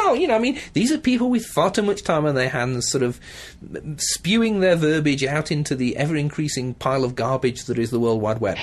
well. I mean, these are people with far too much time on their hands, sort of spewing their verbiage out into the ever-increasing pile of garbage that is the World Wide Web.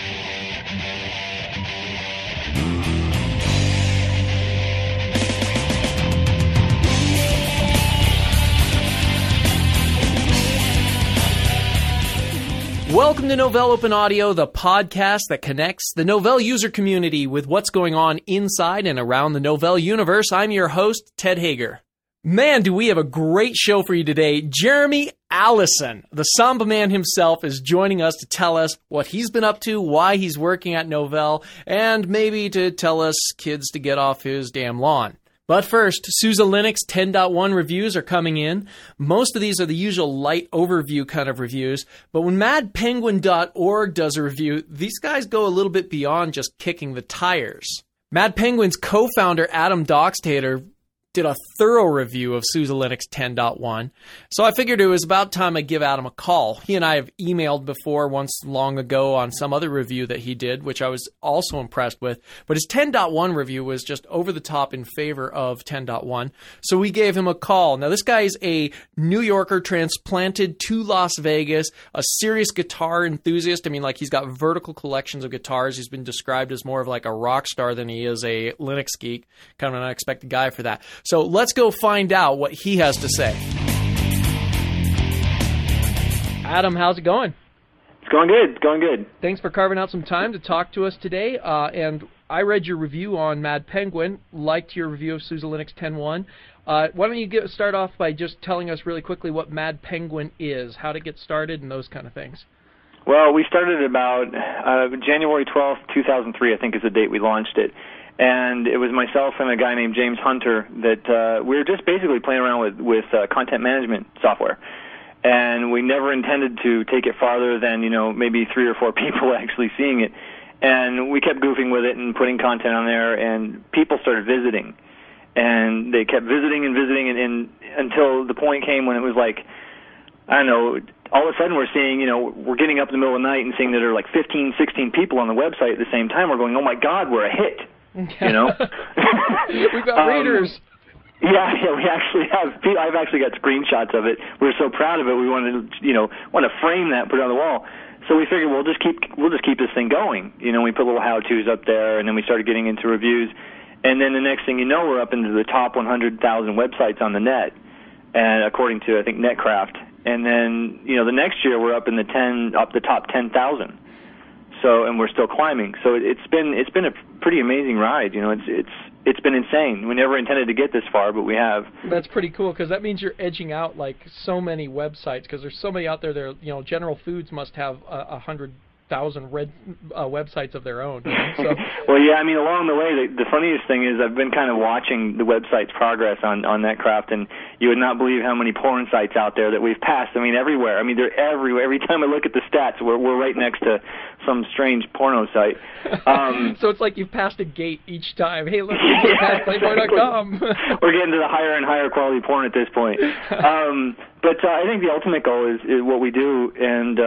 Welcome to Novell Open Audio, the podcast that connects the Novell user community with what's going on inside and around the Novell universe. I'm your host, Ted Hager. Man, do we have a great show for you today. Jeremy Allison, the Samba man himself, is joining us to tell us what he's been up to, why he's working at Novell, and maybe to tell us kids to get off his damn lawn. But first, SUSE Linux 10.1 reviews are coming in. Most of these are the usual light overview kind of reviews, but when madpenguin.org does a review, these guys go a little bit beyond just kicking the tires. Mad Penguin's co-founder Adam Doxtator did a thorough review of SUSE Linux 10.1, so I figured it was about time I give Adam a call. He and I have emailed before once long ago on some other review that he did, which I was also impressed with, but his 10.1 review was just over the top in favor of 10.1, so we gave him a call. Now, this guy is a New Yorker transplanted to Las Vegas, a serious guitar enthusiast. I mean, like, he's got vertical collections of guitars. He's been described as more of like a rock star than he is a Linux geek. Kind of an unexpected guy for that. So let's go find out what he has to say. Adam, how's it going? It's going good. It's going good. Thanks for carving out some time to talk to us today. And I read your review on Mad Penguin, liked your review of SUSE Linux 10.1. Why don't you start off by just telling us really quickly what Mad Penguin is, how to get started, and those kind of things. Well, we started about January 12th, 2003, I think is the date we launched it. And it was myself and a guy named James Hunter that we were just basically playing around with content management software. And we never intended to take it farther than, maybe 3 or 4 people actually seeing it. And we kept goofing with it and putting content on there, and people started visiting. And they kept visiting and until the point came when it was like, I don't know, all of a sudden we're seeing, we're getting up in the middle of the night and seeing that there are like 15, 16 people on the website at the same time. We're going, oh my God, we're a hit. We've got readers. Yeah, we actually have. I've actually got screenshots of it. We're so proud of it. We wanted to, frame that, put it on the wall. So we figured we'll just keep this thing going. We put little how-tos up there, and then we started getting into reviews. And then the next thing you know, we're up into the top 100,000 websites on the net, and according to I think Netcraft. And then the next year we're up in the top 10,000. So, and we're still climbing. So it's been a pretty amazing ride. It's been insane. We never intended to get this far, but we have. That's pretty cool, because that means you're edging out like so many websites, because there's so many out there. General Foods must have 100,000 websites of their own. So. Well, yeah, I mean, along the way, the funniest thing is I've been kind of watching the website's progress on Netcraft, and you would not believe how many porn sites out there that we've passed. I mean, everywhere. I mean, they're everywhere. Every time I look at the stats, we're right next to some strange porno site. So it's like you've passed a gate each time. Hey, look, we passed Playboy.com. We're getting to the higher and higher quality porn at this point. But I think the ultimate goal is what we do, and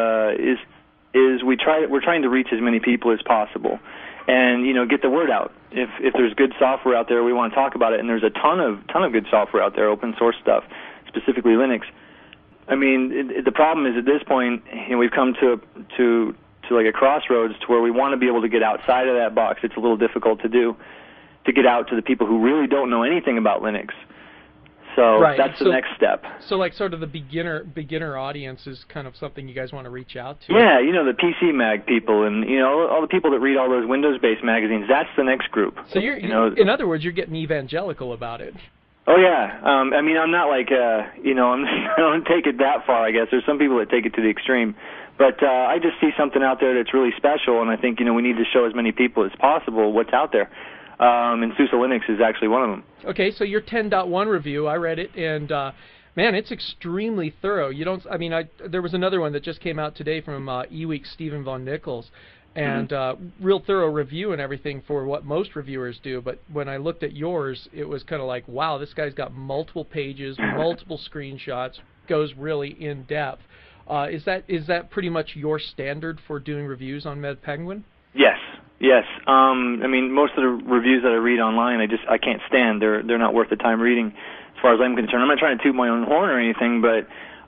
is we're trying to reach as many people as possible, and get the word out. If there's good software out there, we want to talk about it, and there's a ton of good software out there, open source stuff, specifically Linux. I mean, the problem is at this point, we've come to like a crossroads to where we want to be able to get outside of that box. It's a little difficult to do, to get out to the people who really don't know anything about Linux. So right. That's the next step. So like sort of the beginner audience is kind of something you guys want to reach out to. Yeah, the PC Mag people and, all the people that read all those Windows-based magazines, that's the next group. So in other words, you're getting evangelical about it. Oh, yeah. I mean, I'm not like, I don't take it that far, I guess. There's some people that take it to the extreme. But I just see something out there that's really special, and I think, we need to show as many people as possible what's out there. And SUSE Linux is actually one of them. Okay, so your 10.1 review, I read it, and man, it's extremely thorough. There was another one that just came out today from eWeek's Stephen Von Nichols, and real thorough review and everything for what most reviewers do. But when I looked at yours, it was kind of like, wow, this guy's got multiple pages, multiple screenshots, goes really in depth. Is that pretty much your standard for doing reviews on Mad Penguin? Yes. Yes. I mean, most of the reviews that I read online, I can't stand. They're not worth the time reading, as far as I'm concerned. I'm not trying to toot my own horn or anything, but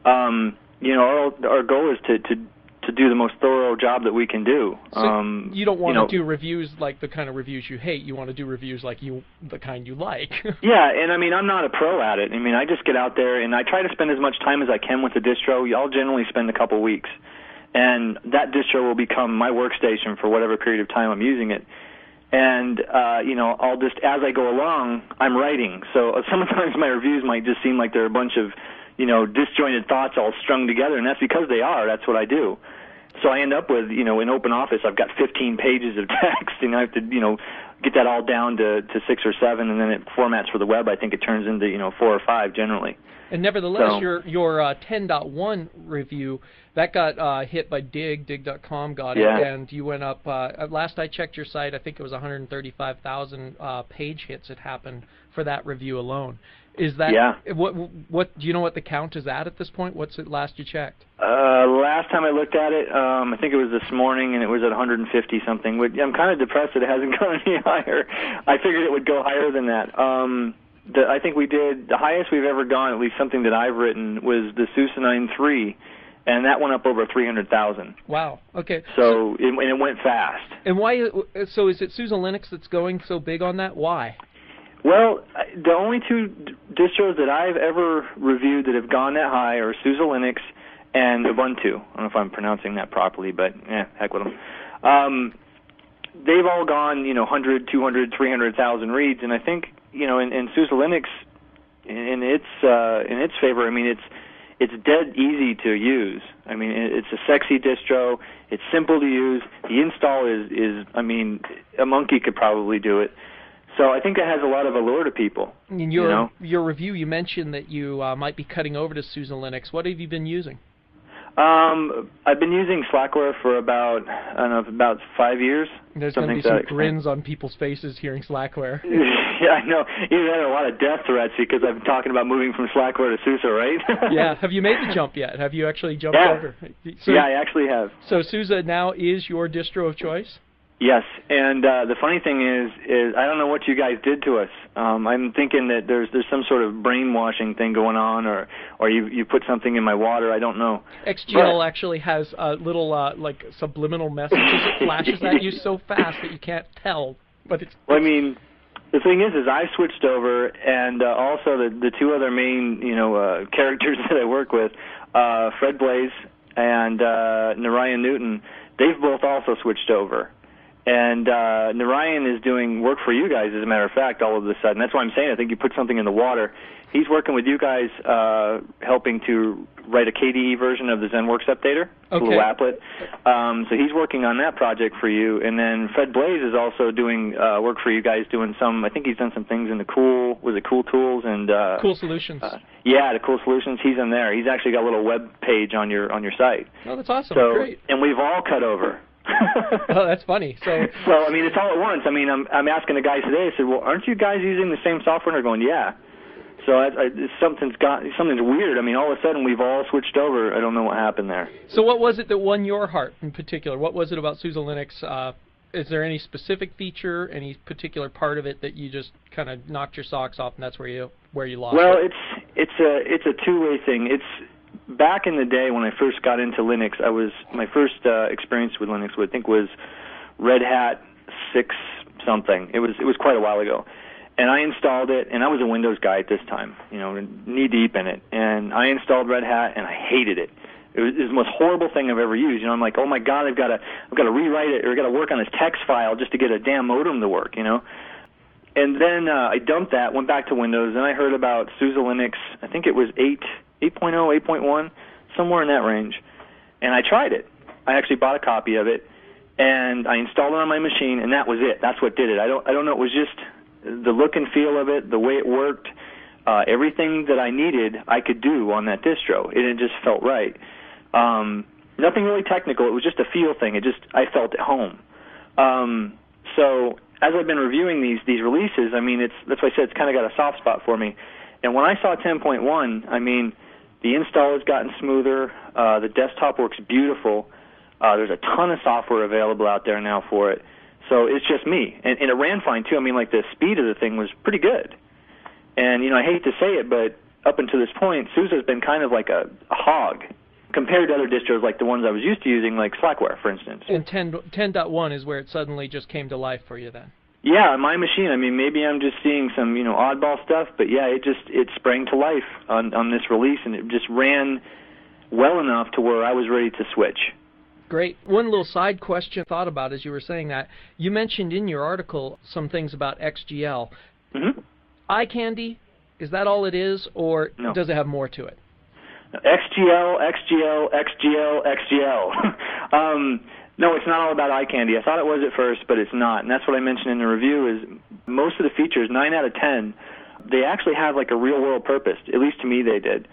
our goal is to do the most thorough job that we can do. So you don't want to do reviews like the kind of reviews you hate. You want to do reviews like the kind you like. Yeah, and I mean, I'm not a pro at it. I mean, I just get out there and I try to spend as much time as I can with the distro. I'll generally spend a couple weeks, and that distro will become my workstation for whatever period of time I'm using it. And I'll just, as I go along, I'm writing. So sometimes my reviews might just seem like they're a bunch of disjointed thoughts all strung together, and that's because they are. That's what I do. So I end up with, in OpenOffice, I've got 15 pages of text, and I have to, get that all down to 6 or 7, and then it formats for the web. I think it turns into, 4 or 5 generally. And nevertheless, your 10.1 review, that got hit by dig.com got it, and you went up, last I checked your site, I think it was 135,000 page hits had happened for that review alone. Is that what do you know what the count is at this point? What's it last you checked? Last time I looked at it, I think it was this morning, and it was at 150 something. I'm kind of depressed that it hasn't gone any higher. I figured it would go higher than that. I think we did the highest we've ever gone, at least something that I've written, was the Susanine 3, and that went up over 300,000. Wow. Okay. So it went fast. And why? So is it SUSE Linux that's going so big on that? Why? Well, the only two distros that I've ever reviewed that have gone that high are SUSE Linux and Ubuntu. I don't know if I'm pronouncing that properly, but heck with them. They've all gone, 100, 200, 300,000 reads, and I think, in SUSE Linux, in its favor, I mean, it's dead easy to use. I mean, it's a sexy distro. It's simple to use. The install is I mean, a monkey could probably do it. So I think that has a lot of allure to people. In your review, you mentioned that you might be cutting over to SUSE Linux. What have you been using? I've been using Slackware for about 5 years. There's going to be some grins on people's faces hearing Slackware. Yeah, I know. You've had a lot of death threats because I've been talking about moving from Slackware to SUSE, right? Yeah. Have you made the jump yet? Have you actually jumped over? So, yeah, I actually have. So SUSE now is your distro of choice? Yes, and the funny thing is I don't know what you guys did to us. I'm thinking that there's some sort of brainwashing thing going on, or you put something in my water. I don't know. XGL actually has little like subliminal messages. It flashes at you so fast that you can't tell. But it's. Well, I mean, the thing is I switched over, and also the two other main characters that I work with, Fred Blaze and Narayan Newton. They've both also switched over. And Narayan is doing work for you guys, as a matter of fact, all of a sudden. That's why I'm saying I think you put something in the water. He's working with you guys, helping to write a KDE version of the ZenWorks updater, a little applet. So he's working on that project for you. And then Fred Blaze is also doing work for you guys, doing some, I think he's done some things in the Cool Tools and Cool Solutions. Yeah, the Cool Solutions. He's in there. He's actually got a little web page on your site. Oh, that's awesome. So, great. And we've all cut over. Oh, that's funny. So I mean, it's all at once. I mean, I'm asking the guys today. I said, "Well, aren't you guys using the same software?" And they're going, "Yeah." So something's weird. I mean, all of a sudden we've all switched over. I don't know what happened there. So what was it that won your heart in particular? What was it about SUSE Linux? Is there any specific feature, any particular part of it that you just kind of knocked your socks off, and that's where you lost? Well, it? it's a two-way thing. Back in the day when I first got into Linux, my first experience with Linux, I think, was Red Hat 6 something. It was quite a while ago, and I installed it. And I was a Windows guy at this time, knee deep in it. And I installed Red Hat, and I hated it. It was the most horrible thing I've ever used. I'm like, oh my God, I've got to rewrite it, or I've got to work on this text file just to get a damn modem to work, And then I dumped that, went back to Windows, and I heard about SUSE Linux. I think it was 8.0, 8.1, somewhere in that range. And I tried it. I actually bought a copy of it, and I installed it on my machine, and that was it. That's what did it. I don't know. It was just the look and feel of it, the way it worked, everything that I needed I could do on that distro. It just felt right. Nothing really technical. It was just a feel thing. I felt at home. So as I've been reviewing these releases, I mean, that's why I said it's kind of got a soft spot for me. And when I saw 10.1, I mean, the install has gotten smoother. The desktop works beautiful. There's a ton of software available out there now for it. So it's just me. And it ran fine, too. I mean, like, the speed of the thing was pretty good. And, I hate to say it, but up until this point, SUSE's been kind of like a hog compared to other distros like the ones I was used to using, like Slackware, for instance. And 10.1 is where it suddenly just came to life for you then? Yeah, my machine. I mean, maybe I'm just seeing some, oddball stuff, but yeah, it sprang to life on this release, and it just ran well enough to where I was ready to switch. Great. One little side question I thought about as you were saying that. You mentioned in your article some things about XGL. Mm-hmm. iCandy, is that all it is, or No. does it have more to it? XGL. No, it's not all about iCandy. I thought it was at first, but it's not. And that's what I mentioned in the review is most of the features, 9 out of 10, they actually have like a real-world purpose. At least to me they did.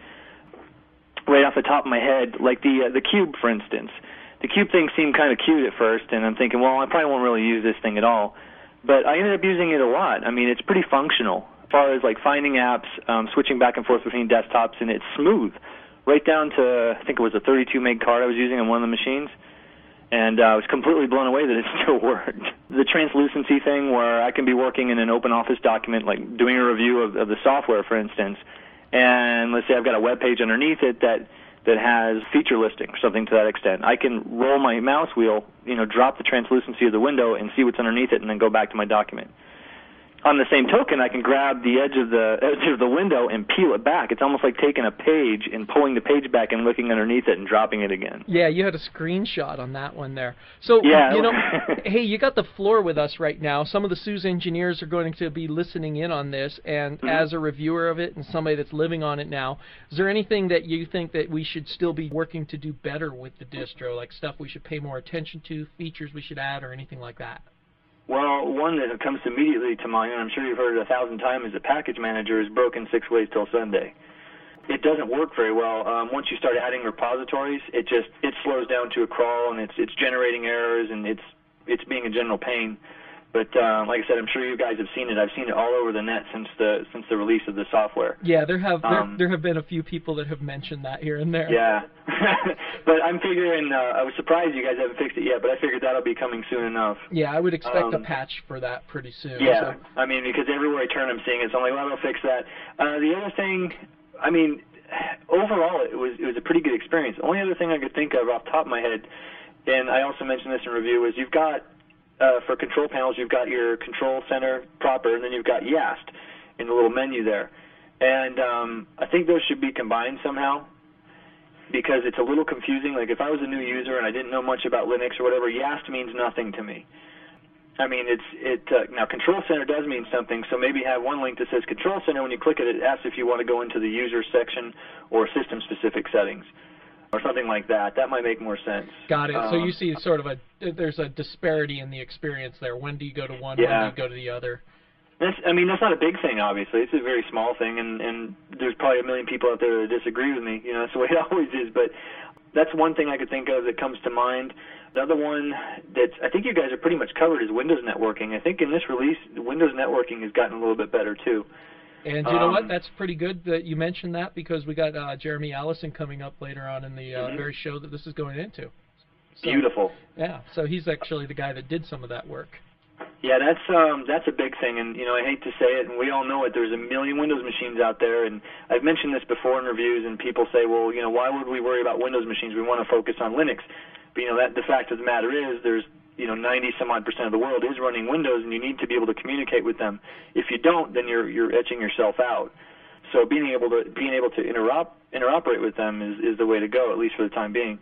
Right off the top of my head, like the Cube, for instance. The Cube thing seemed kind of cute at first, and I'm thinking, well, I probably won't really use this thing at all. But I ended up using it a lot. I mean, it's pretty functional as far as like finding apps, switching back and forth between desktops, and it's smooth. Right down to, I think it was a 32 meg card I was using on one of the machines. And I was completely blown away that it still worked. The translucency thing where I can be working in an open office document, like doing a review of the software, for instance, and let's say I've got a web page underneath it that has feature listing or something to that extent. I can roll my mouse wheel, drop the translucency of the window and see what's underneath it and then go back to my document. On the same token, I can grab the edge of the window and peel it back. It's almost like taking a page and pulling the page back and looking underneath it and dropping it again. Yeah, you had a screenshot on that one there. So, yeah. Hey, you got the floor with us right now. Some of the SUSE engineers are going to be listening in on this, and as a reviewer of it and somebody that's living on it now, is there anything that you think that we should still be working to do better with the distro, like stuff we should pay more attention to, features we should add, or anything like that? Well, one that comes immediately to mind, and I'm sure you've heard it 1,000 times, is the package manager is broken 6 ways till Sunday. It doesn't work very well. Once you start adding repositories, it slows down to a crawl, and it's generating errors, and it's being a general pain. But like I said, I'm sure you guys have seen it. I've seen it all over the net since the release of the software. Yeah, there have been a few people that have mentioned that here and there. Yeah, but I'm figuring. I was surprised you guys haven't fixed it yet, but I figured that'll be coming soon enough. Yeah, I would expect a patch for that pretty soon. Yeah, so. I mean, because everywhere I turn, I'm seeing it. So I'm like, well, I'll fix that. The other thing, I mean, overall, it was a pretty good experience. The only other thing I could think of off the top of my head, and I also mentioned this in review, is you've got. For control panels, you've got your control center proper, and then you've got YAST in the little menu there. And I think those should be combined somehow because it's a little confusing. Like if I was a new user and I didn't know much about Linux or whatever, YAST means nothing to me. I mean, now Control Center does mean something, so maybe have one link that says Control Center. When you click it, it asks if you want to go into the user section or system-specific settings. Or something like that. That might make more sense. Got it. So you see sort of there's a disparity in the experience there. When do you go to one, when do you go to the other? That's not a big thing, obviously. It's a very small thing, and there's probably a million people out there that disagree with me. That's the way it always is. But that's one thing I could think of that comes to mind. The other one that I think you guys are pretty much covered is Windows networking. I think in this release, Windows networking has gotten a little bit better, too. And you know what? That's pretty good that you mentioned that because we got Jeremy Allison coming up later on in the very show that this is going into. So, beautiful. Yeah, so he's actually the guy that did some of that work. Yeah, that's a big thing, and I hate to say it, and we all know it. There's a million Windows machines out there, and I've mentioned this before in reviews, and people say, well, why would we worry about Windows machines? We want to focus on Linux. But that the fact of the matter is, there's 90-some-odd% of the world is running Windows, and you need to be able to communicate with them. If you don't, then you're etching yourself out. So being able to interoperate with them is the way to go, at least for the time being.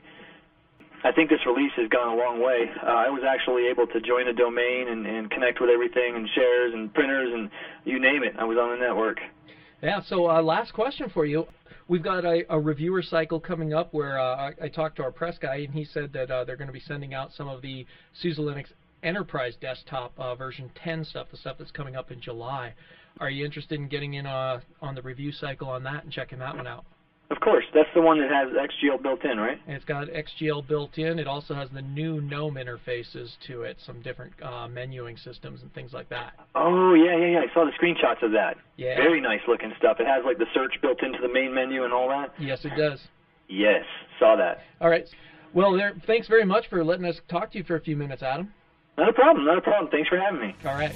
I think this release has gone a long way. I was actually able to join a domain and connect with everything and shares and printers and you name it. I was on the network. Yeah, so last question for you. We've got a reviewer cycle coming up where I talked to our press guy, and he said that they're going to be sending out some of the SUSE Linux Enterprise Desktop version 10 stuff, the stuff that's coming up in July. Are you interested in getting in on the review cycle on that and checking that one out? Of course. That's the one that has XGL built in, right? And it's got XGL built in. It also has the new GNOME interfaces to it, some different menuing systems and things like that. Oh, yeah. I saw the screenshots of that. Yeah. Very nice looking stuff. It has like the search built into the main menu and all that? Yes, it does. Yes, saw that. All right. Well, thanks very much for letting us talk to you for a few minutes, Adam. Not a problem. Thanks for having me. All right.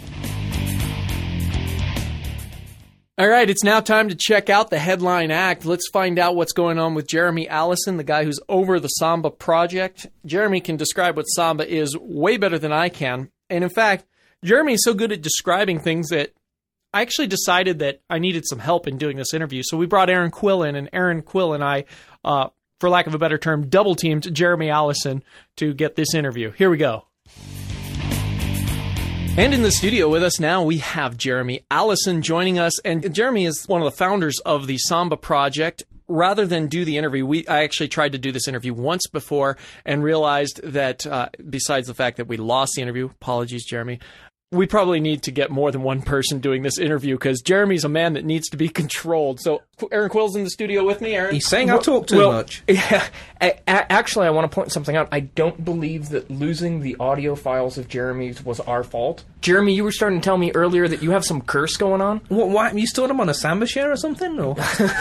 All right, it's now time to check out the headline act. Let's find out what's going on with Jeremy Allison, the guy who's over the Samba project. Jeremy can describe what Samba is way better than I can. And in fact, Jeremy is so good at describing things that I actually decided that I needed some help in doing this interview. So we brought Aaron Quill in, and Aaron Quill and I, for lack of a better term, double-teamed Jeremy Allison to get this interview. Here we go. And in the studio with us now, we have Jeremy Allison joining us. And Jeremy is one of the founders of the Samba project. Rather than do the interview, I actually tried to do this interview once before and realized that besides the fact that we lost the interview, apologies, Jeremy, we probably need to get more than one person doing this interview because Jeremy's a man that needs to be controlled. So Aaron Quill's in the studio with me. Aaron? He's saying I talk too much. Yeah, actually, I want to point something out. I don't believe that losing the audio files of Jeremy's was our fault. Jeremy, you were starting to tell me earlier that you have some curse going on. What? Why? You stored him on a Samba share or something? Or?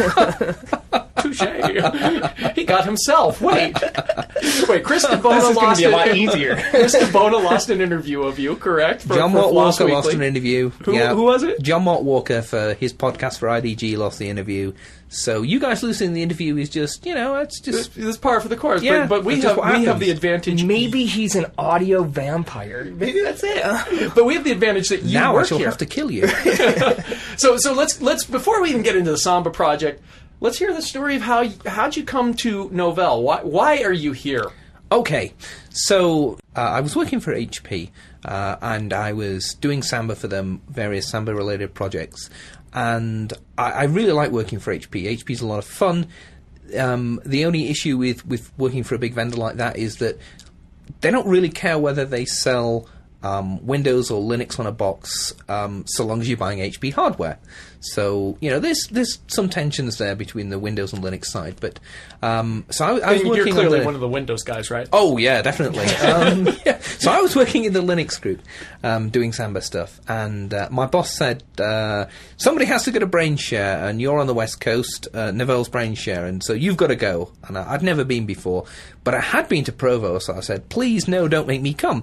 Touche. He got himself. Wait, Chris DeBona lost be a lot easier. Chris DeBona lost an interview of you, correct? John Mott Walker lost an interview. Who was it? John Mott Walker for his podcast for IDG lost the interview. So you guys losing the interview is just, it's just... It's par for the course, yeah, but we have the advantage... Maybe he's an audio vampire. Maybe that's it. But we have the advantage that you now work I shall here. have to kill you. So let's before we even get into the Samba project, let's hear the story of how'd you come to Novell? Why are you here? Okay, so I was working for HP, and I was doing Samba for them, various Samba-related projects, and I really like working for HP. HP's a lot of fun. The only issue with working for a big vendor like that is that they don't really care whether they sell Windows or Linux on a box, so long as you're buying HP hardware. So there's some tensions there between the Windows and Linux side. But so I was working. You're clearly one of the Windows guys, right? Oh yeah, definitely. So I was working in the Linux group, doing Samba stuff, and my boss said somebody has to get a brain share, and you're on the West Coast, Novell's brain share, and so you've got to go. And I'd never been before, but I had been to Provo, so I said, please no, don't make me come.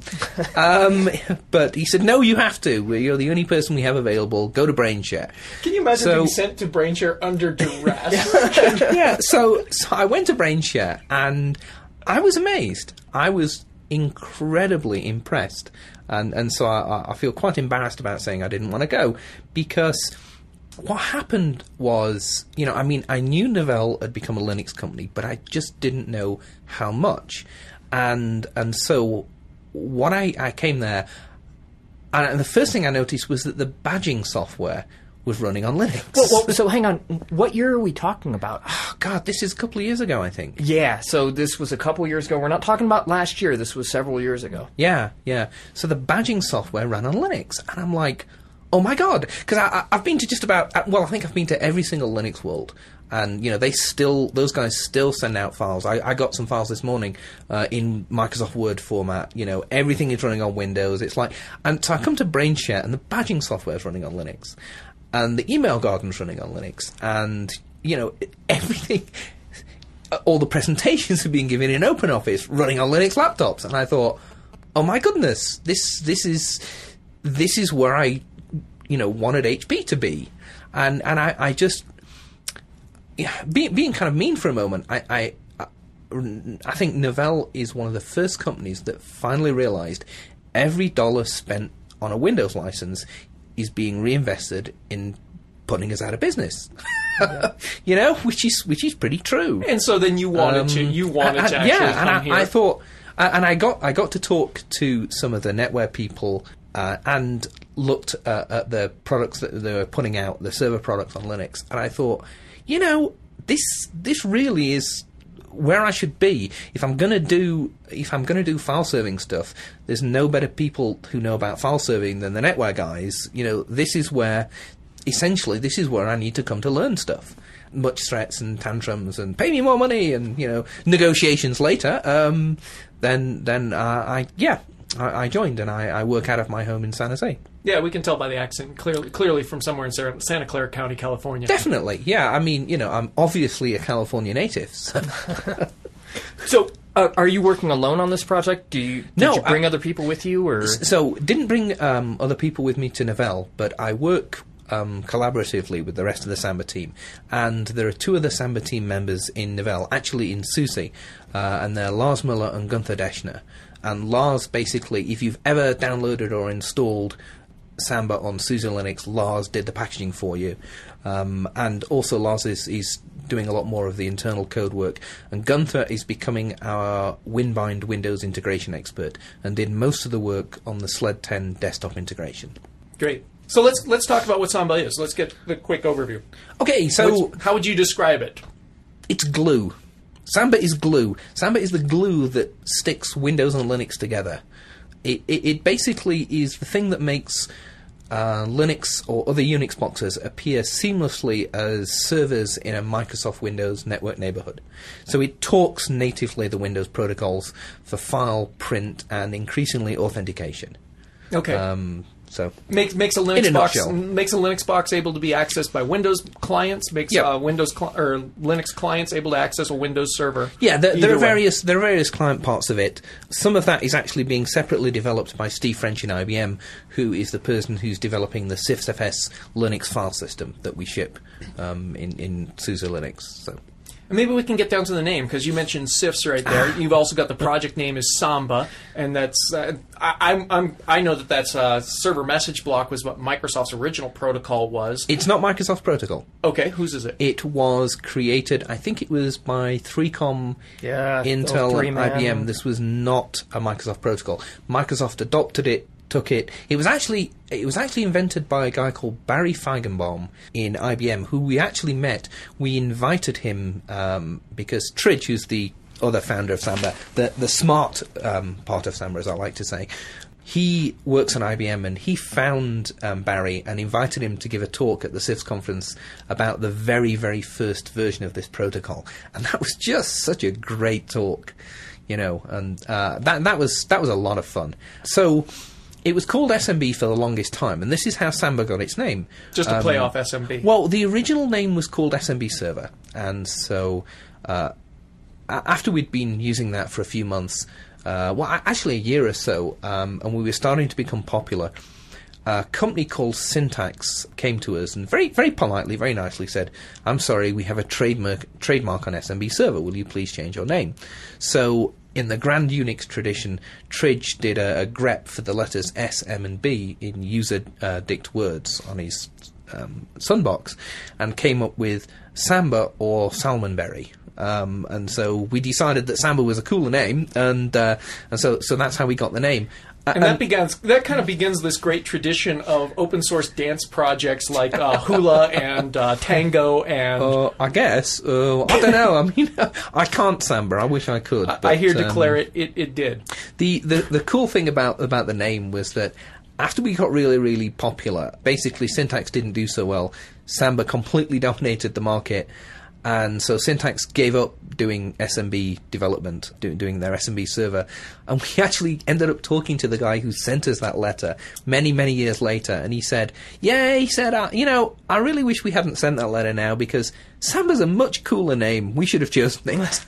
But he said, no, you have to. You're the only person we have available. Go to brain share. Can you imagine being sent to BrainShare under duress? Yeah, so I went to BrainShare, and I was amazed. I was incredibly impressed. And so I feel quite embarrassed about saying I didn't want to go, because what happened was, I knew Novell had become a Linux company, but I just didn't know how much. And so when I came there, and the first thing I noticed was that the badging software was running on Linux. Well, so hang on. What year are we talking about? Oh, God, this is a couple of years ago, I think. Yeah, so this was a couple of years ago. We're not talking about last year. This was several years ago. Yeah. So the badging software ran on Linux, and I'm like, oh my God. Because I've been to just about, I think I've been to every single Linux world. And, those guys still send out files. I got some files this morning in Microsoft Word format. Everything is running on Windows. It's like, and so I come to BrainShare, and the badging software is running on Linux. And the email garden's running on Linux. And, everything, all the presentations are being given in OpenOffice running on Linux laptops. And I thought, oh my goodness, this is where I, wanted HP to be. And I just... Yeah, being kind of mean for a moment, I think Novell is one of the first companies that finally realized every dollar spent on a Windows license is being reinvested in putting us out of business. Yeah. Which is pretty true. And so then you wanted to actually come here. I thought, and I got to talk to some of the NetWare people and looked at the products that they were putting out, the server products on Linux, and I thought, this really is where I should be if I'm gonna do file serving stuff. There's no better people who know about file serving than the NetWare guys. This is where I need to come to learn stuff. Much threats and tantrums and pay me more money and negotiations later. Then I joined, and I work out of my home in San Jose. Yeah, we can tell by the accent clearly from somewhere in Santa Clara County, California. Definitely, yeah. I'm obviously a California native. So, So Are you working alone on this project? Did you bring other people with you, or? So, didn't bring other people with me to Novell, but I work collaboratively with the rest of the Samba team. And there are two of the Samba team members in Novell, actually in SUSE, and they're Lars Muller and Gunther Deschner. And Lars, basically, if you've ever downloaded or installed Samba on SUSE Linux, Lars did the packaging for you. And also Lars is doing a lot more of the internal code work. And Gunther is becoming our Winbind Windows integration expert and did most of the work on the SLED 10 desktop integration. Great. So let's talk about what Samba is. Let's get the quick overview. Okay, so how would you describe it? It's glue. Samba is glue. Samba is the glue that sticks Windows and Linux together. It basically is the thing that makes Linux or other Unix boxes appear seamlessly as servers in a Microsoft Windows network neighborhood. So it talks natively the Windows protocols for file, print, and increasingly authentication. Okay. So makes a Linux box able to be accessed by Windows clients. Makes Linux clients able to access a Windows server. Yeah, there are various client parts of it. Some of that is actually being separately developed by Steve French in IBM, who is the person who's developing the CIFS-FS Linux file system that we ship in SUSE Linux. So. Maybe we can get down to the name, because you mentioned CIFS right there. You've also got the project name is Samba, and that's I know that's server message block was what Microsoft's original protocol was. It's not Microsoft's protocol. Okay, whose is it? It was created, I think it was by 3Com, Intel, and IBM. This was not a Microsoft protocol. Microsoft adopted it, took it. It was actually invented by a guy called Barry Feigenbaum in IBM, who we actually met. We invited him because Tridge, who's the other founder of Samba, the smart part of Samba, as I like to say, he works on IBM, and he found Barry and invited him to give a talk at the CIFS conference about the very, very first version of this protocol. And that was just such a great talk, and that was a lot of fun. So it was called SMB for the longest time, and this is how Samba got its name. Just to play off SMB. Well, the original name was called SMB Server, and so after we'd been using that for a few months, actually a year or so, and we were starting to become popular, a company called Syntax came to us and very, very politely, very nicely said, "I'm sorry, we have a trademark on SMB Server. Will you please change your name?" So in the Grand Unix tradition, Tridge did a grep for the letters S, M, and B in user dict words on his Sunbox, and came up with Samba or Salmonberry. And so we decided that Samba was a cooler name, and so that's how we got the name. And that kind of begins this great tradition of open source dance projects like Hula and Tango and. I guess I don't know. I mean, I can't Samba. I wish I could. I here declare it did. The cool thing about the name was that after we got really, really popular, basically Syntax didn't do so well. Samba completely dominated the market. And so Syntax gave up doing SMB development, doing their SMB server. And we actually ended up talking to the guy who sent us that letter many, many years later. And he said, I really wish we hadn't sent that letter now, because Samba's a much cooler name. We should have chosen it.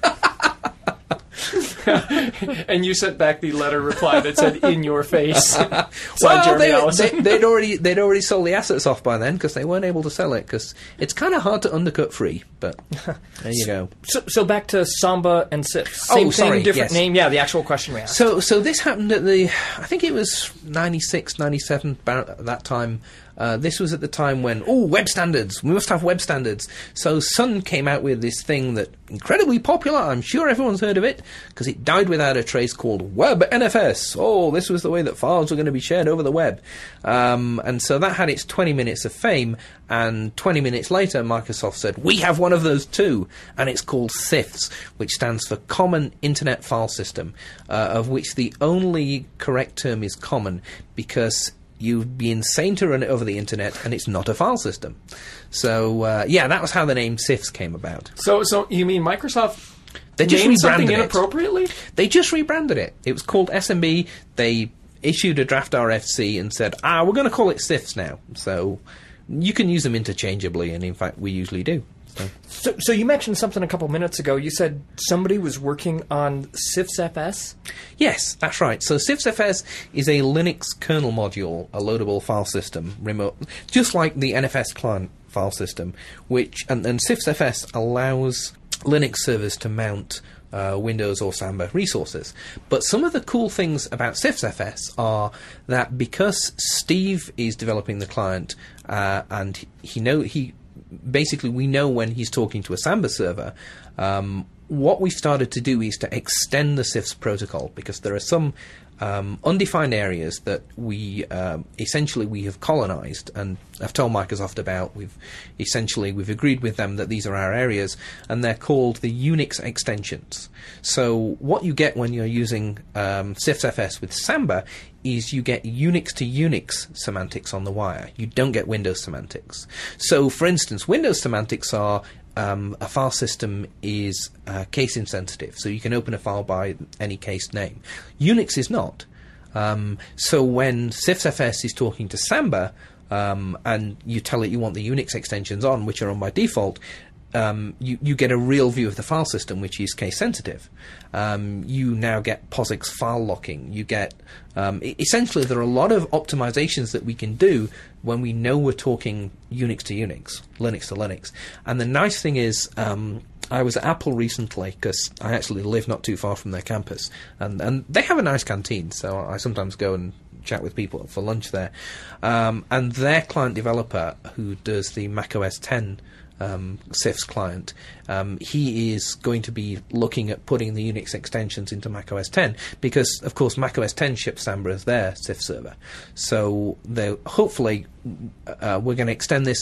And you sent back the letter reply that said, "In your face." They'd already sold the assets off by then, because they weren't able to sell it, because it's kind of hard to undercut free. But there you go. So back to Samba and CIFS. Same different name. Yeah, the actual question we asked. So this happened at I think it was 96, 97, about at that time. This was at the time when, web standards, we must have web standards. So Sun came out with this thing that incredibly popular, I'm sure everyone's heard of it, because it died without a trace, called WebNFS. This was the way that files were going to be shared over the web. And so that had its 20 minutes of fame, and 20 minutes later Microsoft said, we have one of those too, and it's called CIFS, which stands for Common Internet File System, of which the only correct term is common, because you'd be insane to run it over the internet, and it's not a file system. So, that was how the name CIFS came about. So you mean Microsoft they just named rebranded something it inappropriately? They just rebranded it. It was called SMB. They issued a draft RFC and said, we're going to call it CIFS now. So you can use them interchangeably, and in fact we usually do. So. So you mentioned something a couple minutes ago. You said somebody was working on CIFS-FS? Yes, that's right. So CIFS-FS is a Linux kernel module, a loadable file system, remote, just like the NFS client file system, which and CIFS-FS allows Linux servers to mount Windows or Samba resources. But some of the cool things about CIFS-FS are that because Steve is developing the client, and we know when he's talking to a Samba server, what we've started to do is to extend the CIFS protocol, because there are some undefined areas that we have colonized and I've told Microsoft about. We've agreed with them that these are our areas, and they're called the Unix extensions. So what you get when you're using CIFS-FS with Samba is you get Unix to Unix semantics on the wire. You don't get Windows semantics. So, for instance, Windows semantics are a file system is case insensitive, so you can open a file by any case name. Unix is not. So when CIFS-FS is talking to Samba, and you tell it you want the Unix extensions on, which are on by default, you get a real view of the file system, which is case sensitive. You now get POSIX file locking. You get essentially there are a lot of optimizations that we can do when we know we're talking Unix to Unix, Linux to Linux. And the nice thing is, I was at Apple recently because I actually live not too far from their campus, and they have a nice canteen, so I sometimes go and chat with people for lunch there. And their client developer, who does the macOS 10 CIFS client, he is going to be looking at putting the Unix extensions into macOS 10 because, of course, macOS 10 ships Samba as their CIFS server. So hopefully we're going to extend this.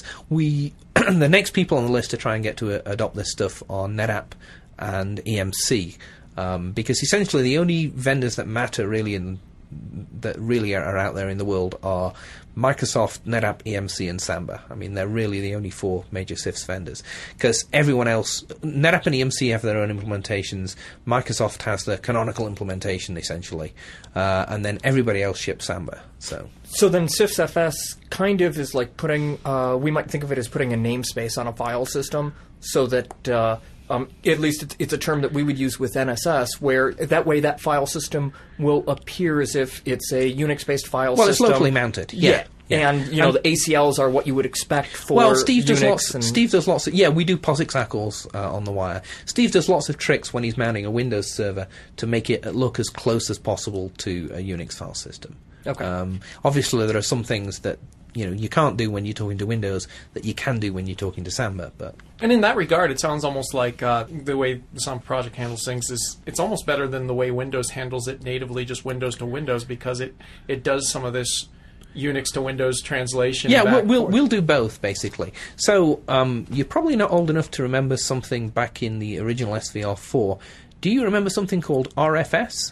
The next people on the list to try and get to adopt this stuff are NetApp and EMC, because essentially the only vendors that matter really that really are out there in the world are Microsoft, NetApp, EMC, and Samba. I mean, they're really the only four major CIFS vendors. Because everyone else, NetApp and EMC have their own implementations. Microsoft has the canonical implementation, essentially. And then everybody else ships Samba. So then CIFS-FS kind of is like putting, we might think of it as putting a namespace on a file system so that... at least it's a term that we would use with NSS, where that way that file system will appear as if it's a Unix-based file system. Well, it's locally mounted. Yeah. And the ACLs are what you would expect for Steve does Unix. Steve does lots of... Yeah, we do POSIX ACLs on the wire. Steve does lots of tricks when he's mounting a Windows server to make it look as close as possible to a Unix file system. Okay. Obviously, there are some things that you can't do when you're talking to Windows that you can do when you're talking to Samba. And in that regard, it sounds almost like the way the Samba project handles things is it's almost better than the way Windows handles it natively, just Windows to Windows, because it does some of this Unix to Windows translation. Yeah, we'll do both basically. So you're probably not old enough to remember something back in the original SVR4. Do you remember something called RFS?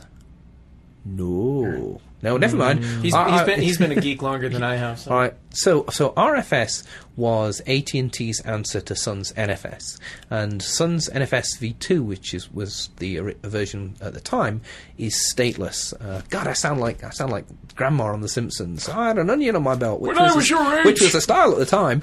No. No, never mind. He's been a geek longer than I have. So. All right. So RFS was AT&T's answer to Sun's NFS, and Sun's NFS v2, which was the version at the time, is stateless. God, I sound like Grandma on The Simpsons. I had an onion on my belt, which was a style at the time.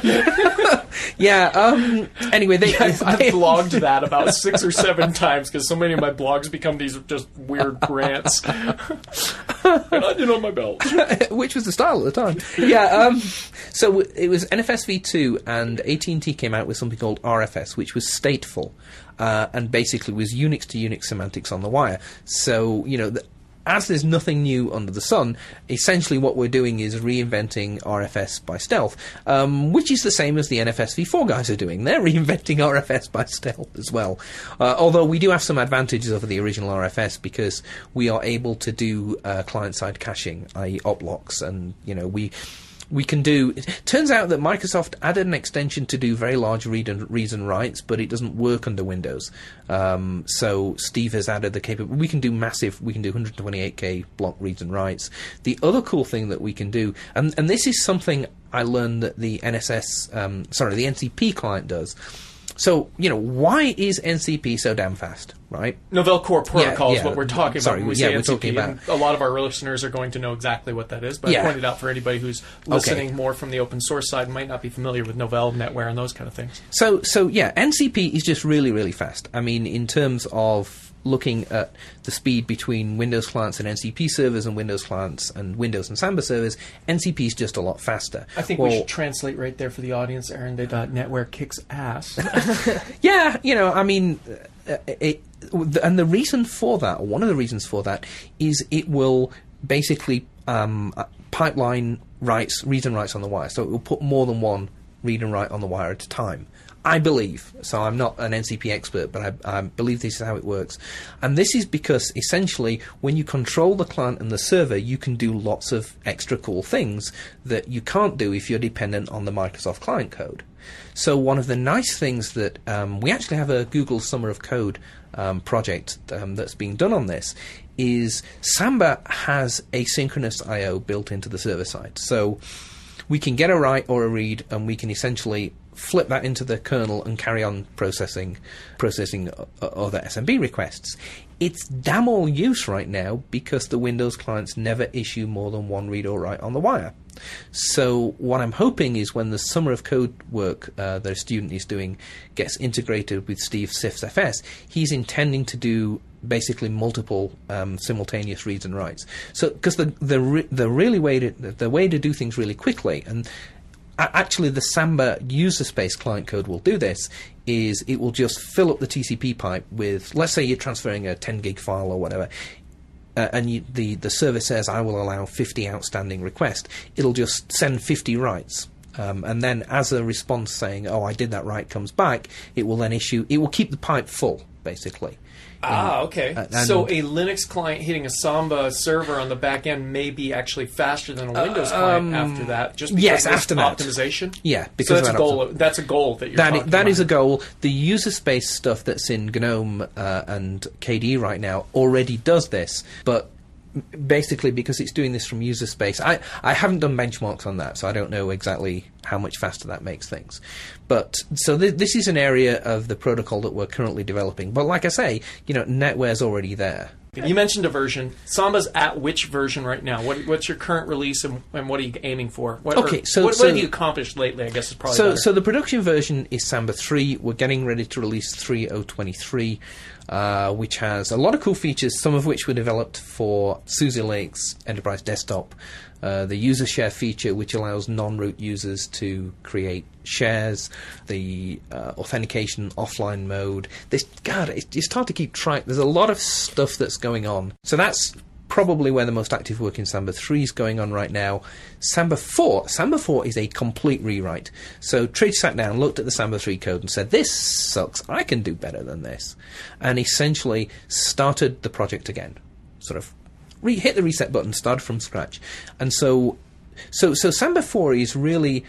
Yeah. Anyway, I've blogged that about 6 or 7 times because so many of my blogs become these just weird rants. An onion on my belt, which was the style at the time. Yeah. So it was NFS v2, and AT&T came out with something called RFS, which was stateful, and basically was Unix to Unix semantics on the wire. So as there's nothing new under the sun, essentially what we're doing is reinventing RFS by stealth, which is the same as the NFS v4 guys are doing. They're reinventing RFS by stealth as well. Although we do have some advantages over the original RFS because we are able to do client-side caching, i.e. oplocks, and we can do... It turns out that Microsoft added an extension to do very large reads and writes, but it doesn't work under Windows. So Steve has added the capability. We can do 128K block reads and writes. The other cool thing that we can do, and this is something I learned that the NCP client does. So, why is NCP so damn fast, right? Novell Core Protocol is yeah. what we're talking Sorry, about when we yeah, say we're NCP. talking about- And a lot of our listeners are going to know exactly what that is, but Yeah. I pointed out for anybody who's listening more from the open source side and might not be familiar with Novell, NetWare, and those kind of things. So NCP is just really, really fast. I mean, in terms of looking at the speed between Windows clients and NCP servers and Windows clients and Windows and Samba servers, NCP is just a lot faster. I think we should translate right there for the audience, Aaron, that NetWare kicks ass. Yeah, I mean, and the reason for that, or one of the reasons for that, is it will basically pipeline reads and writes on the wire. So it will put more than one read and write on the wire at a time. I believe, so I'm not an NCP expert, but I believe this is how it works. And this is because, essentially, when you control the client and the server, you can do lots of extra cool things that you can't do if you're dependent on the Microsoft client code. So one of the nice things that we actually have a Google Summer of Code project that's being done on this is Samba has asynchronous I/O built into the server side. So we can get a write or a read, and we can essentially flip that into the kernel and carry on processing other SMB requests. It's damn all use right now because the Windows clients never issue more than one read or write on the wire. So what I'm hoping is when the Summer of Code work that a student is doing gets integrated with Steve Siff's FS, he's intending to do basically multiple simultaneous reads and writes. So because the way to do things really quickly, and actually the Samba user space client code will do this, is it will just fill up the TCP pipe with, let's say you're transferring a 10 gig file or whatever, and the server says, I will allow 50 outstanding requests. It'll just send 50 writes. And then as a response saying, oh, I did that write comes back, it will then it will keep the pipe full, basically. Okay. So a Linux client hitting a Samba server on the back end may be actually faster than a Windows client after that, just because of after that. optimization? Yeah, because so that's a goal that you're talking about. That is a goal. The user space stuff that's in GNOME and KDE right now already does this, but basically because it's doing this from user space, I haven't done benchmarks on that, so I don't know exactly how much faster that makes things. But so this is an area of the protocol that we're currently developing. But like I say, NetWare's already there. You mentioned a version. Samba's at which version right now? What's your current release, and what are you aiming for? What have you accomplished lately, I guess is probably better. So the production version is Samba 3. We're getting ready to release 3.0.23, which has a lot of cool features, some of which were developed for SUSE Linux Enterprise Desktop. The user share feature, which allows non-root users to create shares, the authentication offline mode. It's hard to keep track. There's a lot of stuff that's going on. So that's probably where the most active work in Samba 3 is going on right now. Samba 4 is a complete rewrite. So Tridge sat down, looked at the Samba 3 code and said, this sucks, I can do better than this. And essentially started the project again. Sort of hit the reset button, started from scratch. And so Samba 4 is really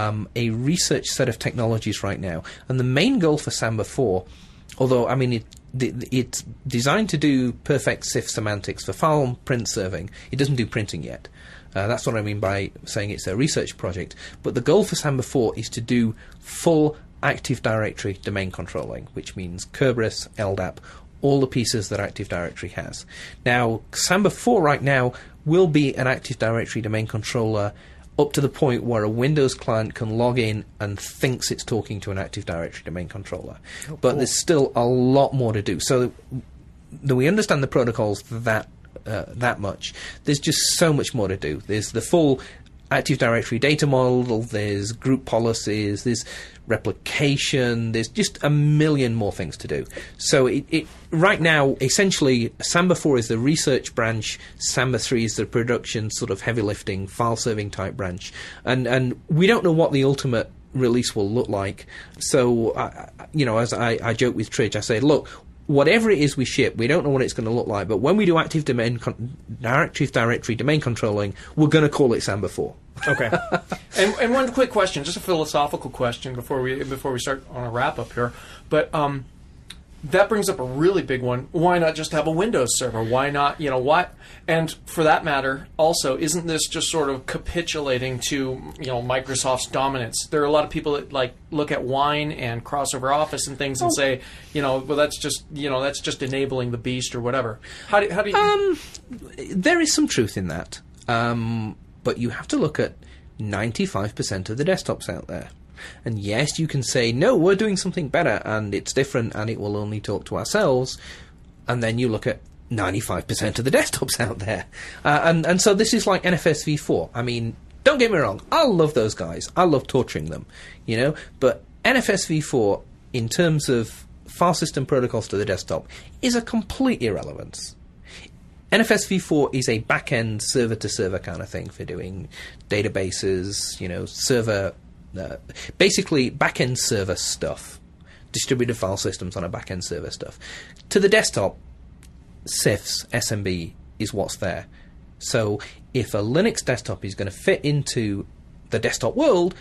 a research set of technologies right now. And the main goal for Samba 4, although, I mean, it's designed to do perfect CIF semantics for file and print serving. It doesn't do printing yet. That's what I mean by saying it's a research project. But the goal for Samba 4 is to do full Active Directory domain controlling, which means Kerberos, LDAP, all the pieces that Active Directory has. Now, Samba 4 right now will be an Active Directory domain controller up to the point where a Windows client can log in and thinks it's talking to an Active Directory domain controller. But there's still a lot more to do. So we understand the protocols that much. There's just so much more to do. There's the full Active Directory data model, there's group policies, there's replication, there's just a million more things to do. So right now, essentially, Samba 4 is the research branch, Samba 3 is the production, sort of heavy lifting, file serving type branch. And we don't know what the ultimate release will look like. So, as I joke with Tridge, I say, look, whatever it is we ship, we don't know what it's going to look like, but when we do Active Directory domain controlling, we're going to call it Samba 4. Okay. And one quick question, just a philosophical question before we start on a wrap up here. But that brings up a really big one. Why not just have a Windows server? Why not, what? And for that matter, also, isn't this just sort of capitulating to, Microsoft's dominance? There are a lot of people that look at Wine and Crossover Office and things and say, well, that's just enabling the beast or whatever. How do you? There is some truth in that, but you have to look at 95% of the desktops out there. And yes, you can say, no, we're doing something better, and it's different, and it will only talk to ourselves. And then you look at 95% of the desktops out there. And so this is like NFS v4. I mean, don't get me wrong, I love those guys. I love torturing them, But NFS v4, in terms of file system protocols to the desktop, is a complete irrelevance. NFS v4 is a back-end server-to-server kind of thing for doing databases, server... basically back-end server stuff, distributed file systems on a back-end server stuff. To the desktop, CIFS, SMB is what's there. So if a Linux desktop is going to fit into the desktop world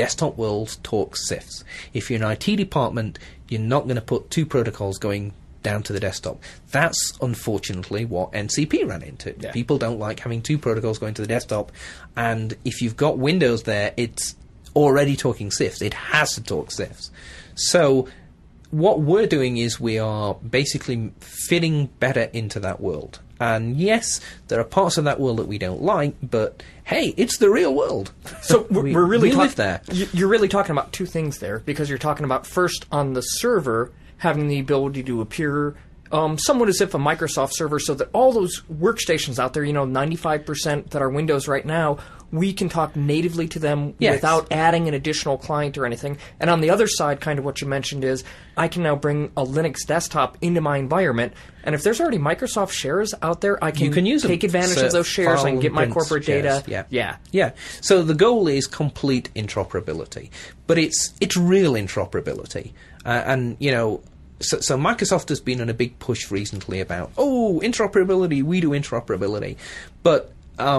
talks CIFS. If you're an IT department, you're not going to put two protocols going down to the desktop. That's unfortunately what NCP ran into. Yeah. People don't like having two protocols going to the desktop, and if you've got Windows there, it's already talking CIFS. It has to talk CIFS. So what we're doing is we are basically fitting better into that world. And yes, there are parts of that world that we don't like, but hey, it's the real world. So we're really live there. You're really talking about two things there, because you're talking about first on the server having the ability to appear somewhat as if a Microsoft server, so that all those workstations out there, 95% that are Windows right now, we can talk natively to them without adding an additional client or anything. And on the other side, kind of what you mentioned is, I can now bring a Linux desktop into my environment, and if there's already Microsoft shares out there, I can take advantage of those shares and get my corporate data. Yeah. So the goal is complete interoperability, but it's real interoperability, So Microsoft has been on a big push recently about, interoperability, we do interoperability. But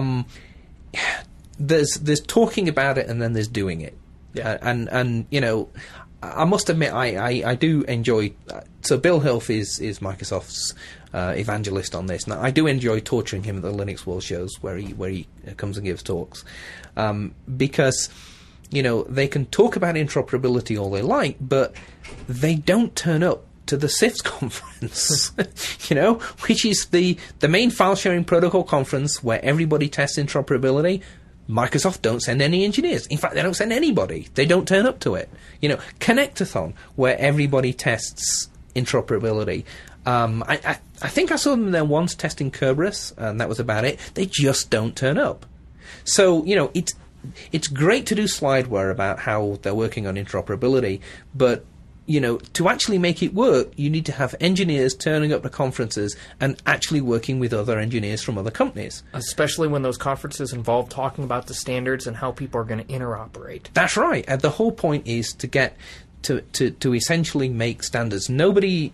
there's talking about it and then there's doing it. Yeah. And I must admit, I do enjoy... so Bill Hilf is Microsoft's evangelist on this. Now, I do enjoy torturing him at the Linux World shows where he comes and gives talks. Because... they can talk about interoperability all they like, but they don't turn up to the CIFS conference, which is the main file-sharing protocol conference where everybody tests interoperability. Microsoft don't send any engineers. In fact, they don't send anybody. They don't turn up to it. Connectathon, where everybody tests interoperability. I think I saw them there once testing Kerberos, and that was about it. They just don't turn up. So, it's great to do slideware about how they're working on interoperability, but, to actually make it work, you need to have engineers turning up to conferences and actually working with other engineers from other companies. Especially when those conferences involve talking about the standards and how people are going to interoperate. That's right. And the whole point is to get to essentially make standards. Nobody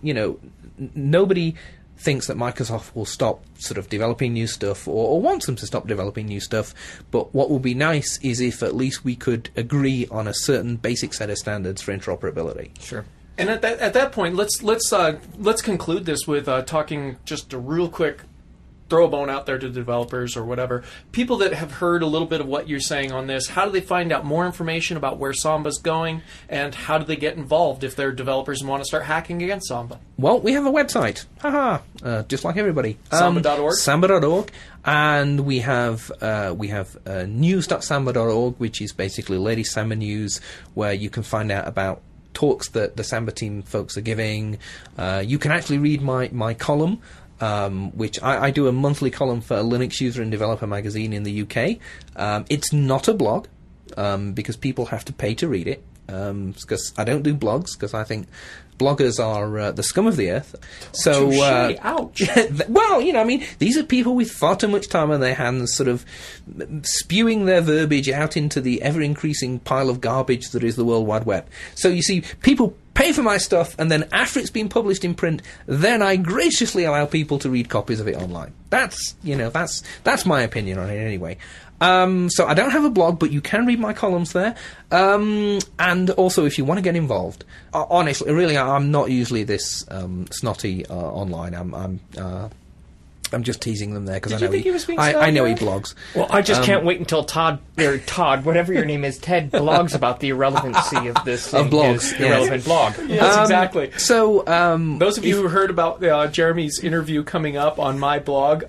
thinks that Microsoft will stop sort of developing new stuff or wants them to stop developing new stuff, but what would be nice is if at least we could agree on a certain basic set of standards for interoperability. Sure. And at that point, let's conclude this with talking just a real quick, throw a bone out there to developers or whatever. People that have heard a little bit of what you're saying on this, how do they find out more information about where Samba's going, and how do they get involved if they're developers and want to start hacking against Samba? Well, we have a website. Just like everybody. Samba.org? Samba.org. And we have news.samba.org, which is basically latest Samba news, where you can find out about talks that the Samba team folks are giving. You can actually read my column, which I do a monthly column for Linux User and Developer magazine in the UK. It's not a blog, because people have to pay to read it. Because I don't do blogs, because I think bloggers are the scum of the earth. So, ouch. Well, these are people with far too much time on their hands, sort of spewing their verbiage out into the ever-increasing pile of garbage that is the World Wide Web. So you see, people pay for my stuff, and then after it's been published in print, then I graciously allow people to read copies of it online. That's my opinion on it anyway. So I don't have a blog, but you can read my columns there. And also, if you want to get involved, honestly, really, I'm not usually this snotty online. I'm just teasing them there because I know he blogs. Well, I just can't wait until Todd, whatever your name is, Ted blogs about the irrelevancy of this of blogs, irrelevant blog. Yes, exactly. So, those of you who heard about Jeremy's interview coming up on my blog,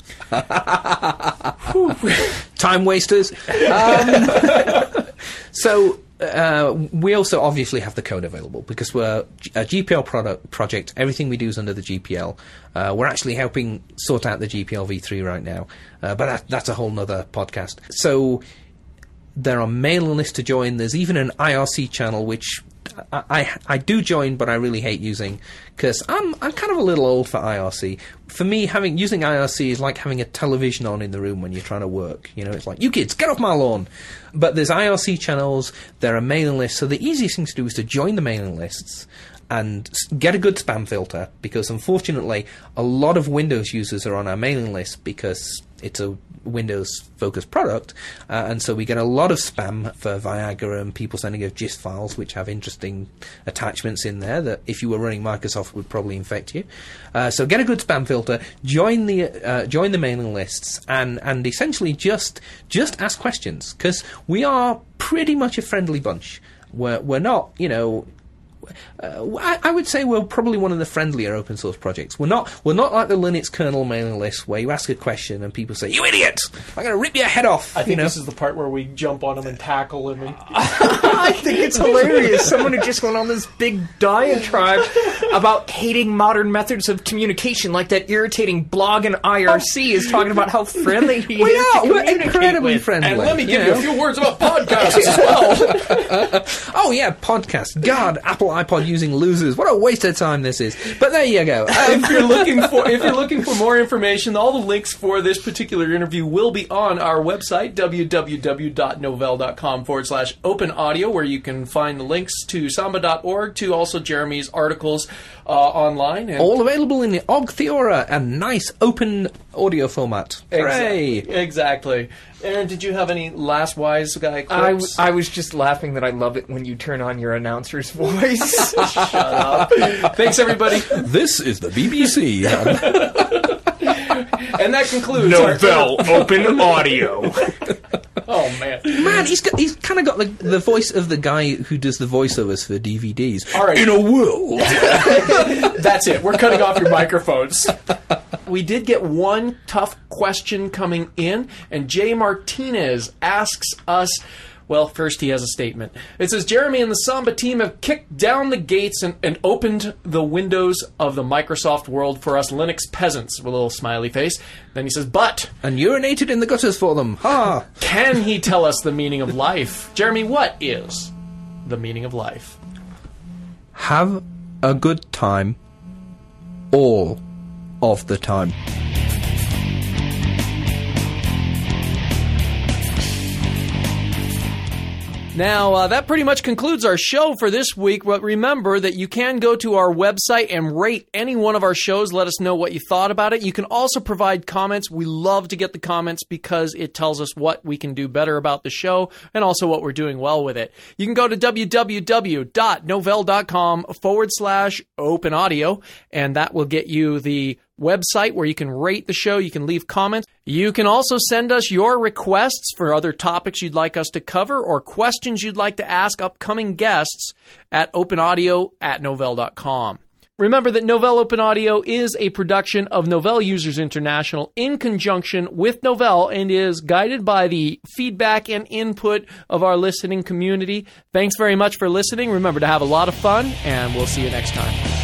time wasters. So. We also obviously have the code available because we're a GPL project. Everything we do is under the GPL. We're actually helping sort out the GPL v3 right now, but that's a whole nother podcast. So there are mailing lists to join. There's even an IRC channel, which I do join, but I really hate using because I'm kind of a little old for IRC. For me, using IRC is like having a television on in the room when you're trying to work. It's like, you kids, get off my lawn. But there's IRC channels, there are mailing lists, so the easiest thing to do is to join the mailing lists and get a good spam filter, because unfortunately a lot of Windows users are on our mailing list because it's a Windows-focused product, and so we get a lot of spam for Viagra and people sending us GIF files which have interesting attachments in there that if you were running Microsoft would probably infect you. So get a good spam filter, join the mailing lists, and essentially just ask questions, because we are pretty much a friendly bunch. We're not, I would say we're probably one of the friendlier open source projects. We're not like the Linux kernel mailing list where you ask a question and people say, "You idiot! I'm going to rip your head off." I think this is the part where we jump on them and tackle them. I think it's hilarious. Someone who just went on this big diatribe about hating modern methods of communication, like that irritating blog and IRC, is talking about how friendly he is to communicate we're incredibly with. friendly. And let me give you a few words about podcasts as well. Oh yeah, podcasts. God, Apple iPod using losers. What a waste of time this is. But there you go. If you're looking for more information, all the links for this particular interview will be on our website, www.novell.com/open audio, where you can find the links to samba.org, to also Jeremy's articles online. And all available in the Ogg Theora, a nice open audio format. Hooray! Exactly. Aaron, did you have any last wise guy clips? I was just laughing that I love it when you turn on your announcer's voice. Shut up. Thanks, everybody. This is the BBC. And that concludes Novell Open Audio. Oh, man. Man, he's kind of got the voice of the guy who does the voiceovers for DVDs. All right. In a world. That's it. We're cutting off your microphones. We did get one tough question coming in, and Jay Martinez asks us... Well, first he has a statement. It says, Jeremy and the Samba team have kicked down the gates and opened the windows of the Microsoft world for us Linux peasants, with a little smiley face. Then he says, but... And urinated in the gutters for them. Ha! Can he tell us the meaning of life? Jeremy, what is the meaning of life? Have a good time all of the time. Now, that pretty much concludes our show for this week, but remember that you can go to our website and rate any one of our shows. Let us know what you thought about it. You can also provide comments. We love to get the comments because it tells us what we can do better about the show and also what we're doing well with it. You can go to www.novell.com/open audio, and that will get you the website where you can rate the show, you can leave comments. You can also send us your requests for other topics you'd like us to cover or questions you'd like to ask upcoming guests at openaudio@novell.com. Remember that Novell Open Audio is a production of Novell Users International in conjunction with Novell and is guided by the feedback and input of our listening community. Thanks very much for listening. Remember to have a lot of fun, and we'll see you next time.